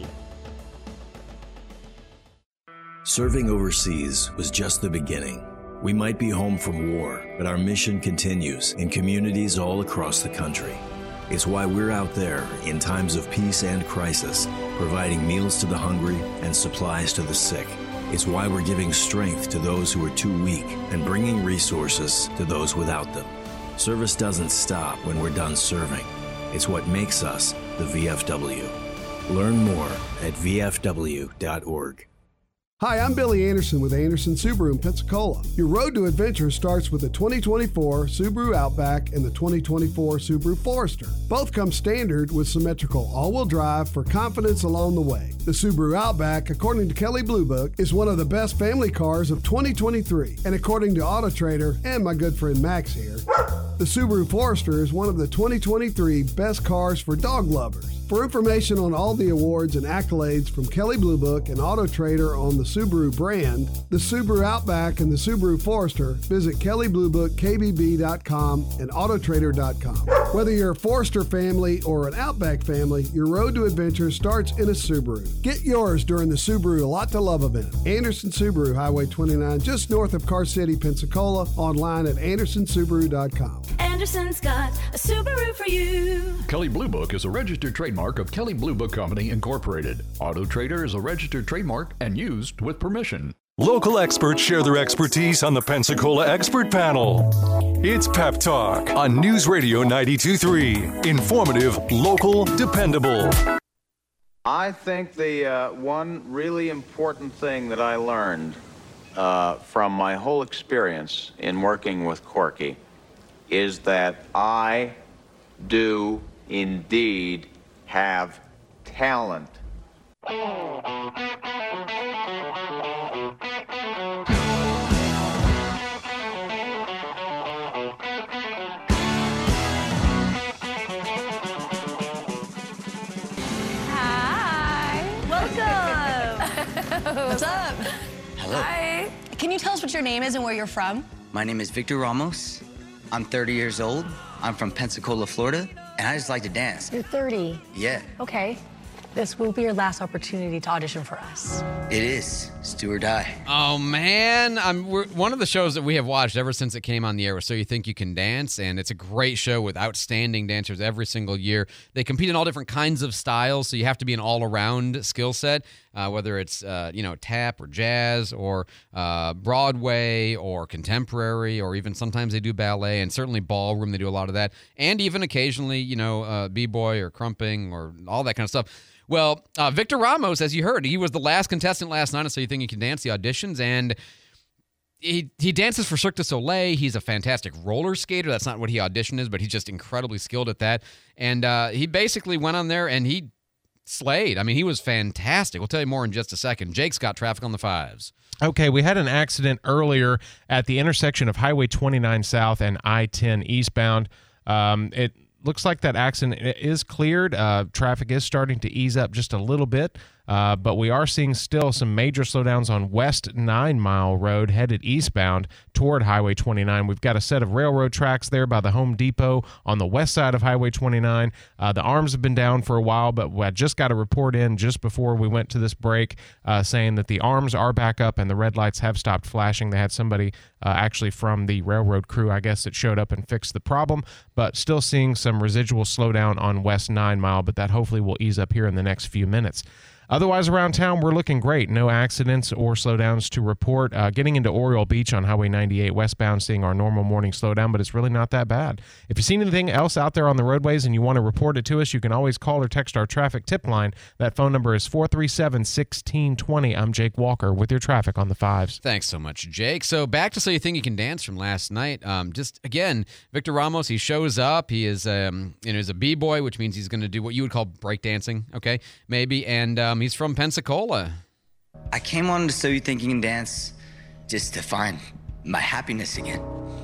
Serving overseas was just the beginning. We might be home from war, but our mission continues in communities all across the country. It's why we're out there in times of peace and crisis, providing meals to the hungry and supplies to the sick. It's why we're giving strength to those who are too weak and bringing resources to those without them. Service doesn't stop when we're done serving. It's what makes us the V F W. Learn more at V F W dot org. Hi, I'm Billy Anderson with Anderson Subaru in Pensacola. Your road to adventure starts with the twenty twenty-four Subaru Outback and the twenty twenty-four Subaru Forester. Both come standard with symmetrical all-wheel drive for confidence along the way. The Subaru Outback, according to Kelley Blue Book, is one of the best family cars of twenty twenty-three. And according to Auto Trader and my good friend Max here, the Subaru Forester is one of the twenty twenty-three best cars for dog lovers. For information on all the awards and accolades from Kelley Blue Book and Auto Trader on the Subaru brand, the Subaru Outback, and the Subaru Forester, visit Kelley Blue Book K B B dot com and Auto Trader dot com. Whether you're a Forester family or an Outback family, your road to adventure starts in a Subaru. Get yours during the Subaru A Lot to Love event. Anderson Subaru, Highway twenty-nine, just north of Car City, Pensacola, online at Anderson Subaru dot com. Anderson's got a Subaru for you. Kelley Blue Book is a registered trademark of Kelley Blue Book Company, Incorporated. Auto Trader is a registered trademark and used with permission. Local experts share their expertise on the Pensacola Expert Panel. It's Pep Talk on News Radio ninety-two point three. Informative, local, dependable. I think the uh, one really important thing that I learned uh, from my whole experience in working with Corky is that I do indeed have talent. What's up? Hello. Hi. Can you tell us what your name is and where you're from? My name is Victor Ramos. I'm thirty years old. I'm from Pensacola, Florida, and I just like to dance. You're thirty. Yeah. Okay. This will be your last opportunity to audition for us. It is. It's do or die. Oh, man. I'm, we're, one of the shows that we have watched ever since it came on the air was So You Think You Can Dance, and it's a great show with outstanding dancers every single year. They compete in all different kinds of styles, so you have to be an all-around skill set, uh, whether it's uh, you know tap or jazz or uh, Broadway or contemporary, or even sometimes they do ballet, and certainly ballroom. They do a lot of that, and even occasionally, you know, uh, b-boy or crumping or all that kind of stuff. Well, uh, Victor Ramos, as you heard, he was the last contestant last night on So You Think You Can Dance, the auditions, and he he dances for Cirque du Soleil. He's a fantastic roller skater. That's not what he auditioned as, but he's just incredibly skilled at that. And uh, he basically went on there and he slayed. I mean, he was fantastic. We'll tell you more in just a second. Jake's got traffic on the fives. Okay, we had an accident earlier at the intersection of Highway twenty-nine South and I ten eastbound. Um, it looks like that accident is cleared. Uh, traffic is starting to ease up just a little bit, uh, but we are seeing still some major slowdowns on West Nine Mile Road headed eastbound toward Highway twenty-nine. We've got a set of railroad tracks there by the Home Depot on the west side of Highway twenty-nine. Uh, the arms have been down for a while, but I just got a report in just before we went to this break uh, saying that the arms are back up and the red lights have stopped flashing. They had somebody uh, actually from the railroad crew, I guess, that showed up and fixed the problem, but still seeing some residual slowdown on West Nine Mile, but that hopefully will ease up here in the next few minutes. Otherwise, around town, we're looking great. No accidents or slowdowns to report. Uh, getting into Oriole Beach on Highway ninety-eight westbound, seeing our normal morning slowdown, but it's really not that bad. If you see anything else out there on the roadways and you want to report it to us, you can always call or text our traffic tip line. That phone number is four three seven, one six two zero. I'm Jake Walker with your traffic on the fives. Thanks so much, Jake. So back to So You Think You Can Dance from last night. Um, just, again, Victor Ramos, he shows up. He is um, you know, he's a b-boy, which means he's going to do what you would call breakdancing, okay, maybe, and um, he's from Pensacola. I came on to So You Think You Can Dance just to find my happiness again.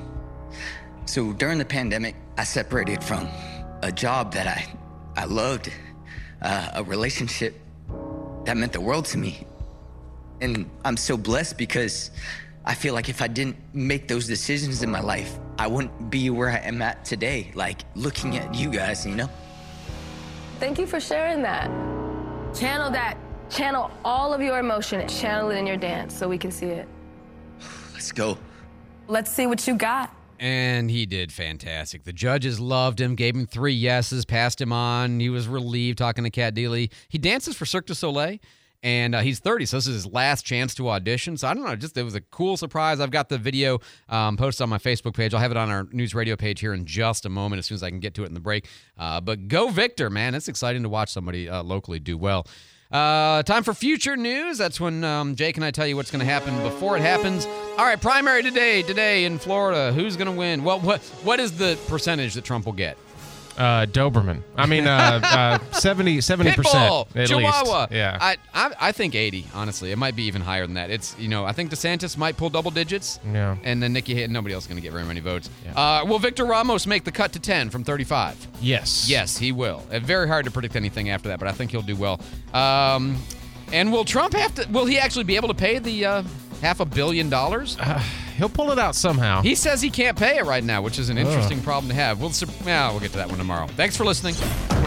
So during the pandemic, I separated from a job that I, I loved, uh, a relationship that meant the world to me. And I'm so blessed because I feel like if I didn't make those decisions in my life, I wouldn't be where I am at today, like looking at you guys, you know? Thank you for sharing that. Channel that. Channel all of your emotion and channel it in your dance so we can see it. Let's go. Let's see what you got. And he did fantastic. The judges loved him, gave him three yeses, passed him on. He was relieved talking to Kat Deely. He dances for Cirque du Soleil, and uh, he's thirty, so this is his last chance to audition. So I don't know, just it was a cool surprise. I've got the video um, posted on my Facebook page. I'll have it on our News Radio page here in just a moment as soon as I can get to it in the break. Uh, but go Victor, man. It's exciting to watch somebody uh, locally do well. Uh, time for future news. That's when um, Jake and I tell you what's going to happen before it happens. All right, primary today, today in Florida. Who's going to win? Well, what what is the percentage that Trump will get? Uh, Doberman. I mean, uh, uh, seventy, seventy percent Pitbull, at Chihuahua. least. Yeah. I, I I think eighty, honestly. It might be even higher than that. It's, you know, I think DeSantis might pull double digits. Yeah. And then Nikki Haley, nobody else is going to get very many votes. Yeah. Uh, will Victor Ramos make the cut to ten from thirty-five? Yes. Yes, he will. Uh, very hard to predict anything after that, but I think he'll do well. Um, and will Trump have to, will he actually be able to pay the uh, half a billion dollars? Uh, he'll pull it out somehow. He says he can't pay it right now, which is an Ugh. interesting problem to have. We'll, yeah, we'll get to that one tomorrow. Thanks for listening.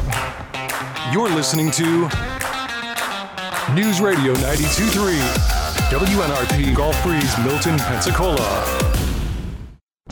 You're listening to News Radio ninety-two point three, W N R P Gulf Breeze, Milton, Pensacola.